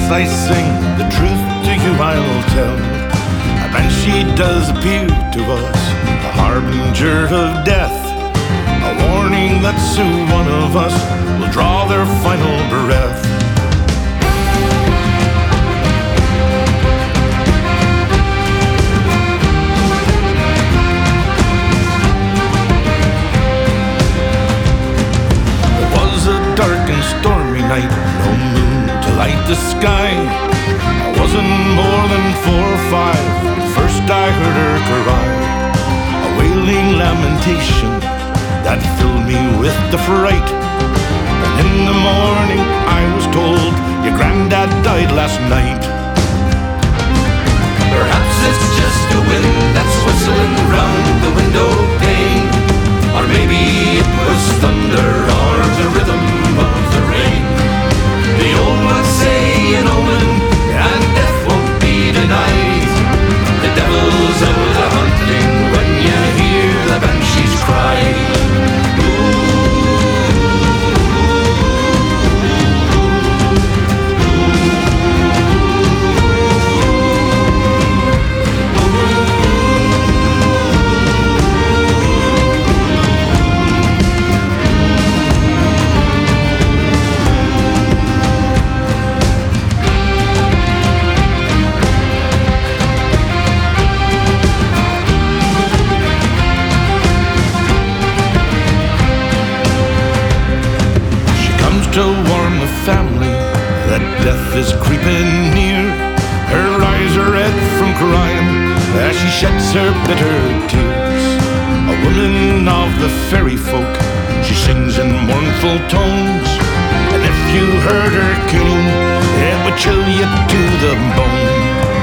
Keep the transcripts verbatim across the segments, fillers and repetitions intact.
I sing, the truth to you I'll tell. A banshee does appear to us, a harbinger of death, a warning that soon one of us will draw their final breath. It was a dark and stormy night, no moon to light the sky. I wasn't more than four or five when first I heard her cry, a wailing lamentation that filled me with the fright. And in the morning I was told, your granddad died last night. Perhaps it's just the wind that's whistling round the window pane, or maybe it was thunder or the rhythm of the rain. The old ones say an omen and death won't be denied. The devil's out a hunting when you hear the banshees cry. To warn the family that death is creeping near. Her eyes are red from crying as she sheds her bitter tears. A woman of the fairy folk, she sings in mournful tones, and if you heard her keening, it would chill you to the bone.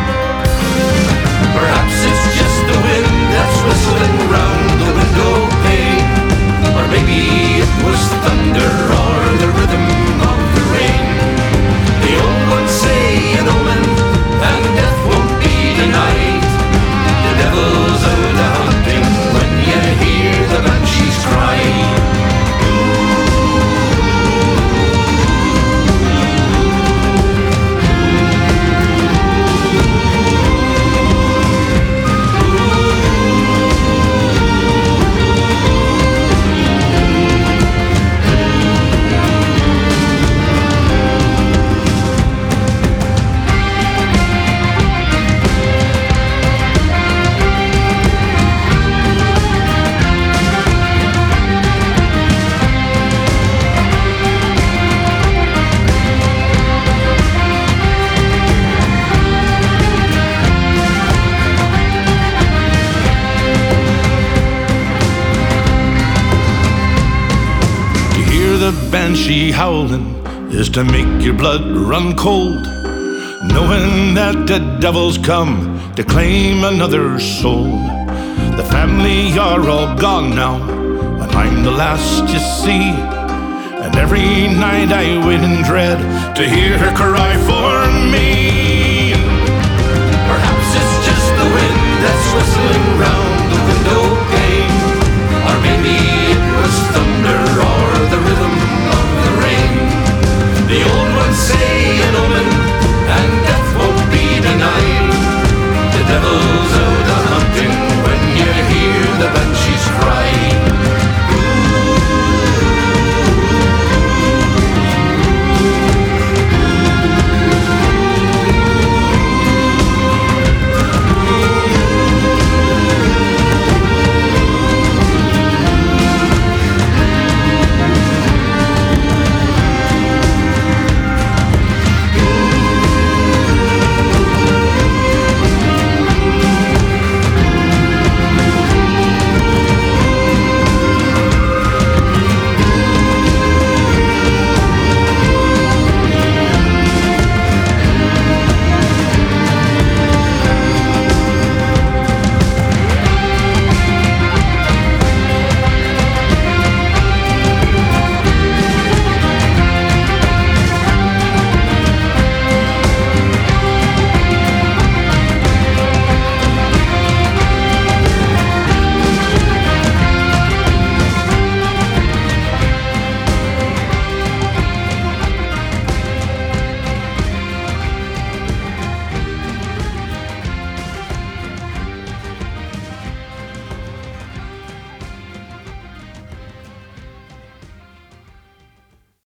Perhaps it's just the wind that's whistling round the window pane, or maybe it was thunder or the rhythm of the rain. The old ones say an omen and death won't be denied. The devil's out a hunting when you hear the banshees cry. The banshee howling is to make your blood run cold, knowing that the devil's come to claim another soul. The family are all gone now, and I'm the last you see, and every night I wait in dread to hear her cry for me.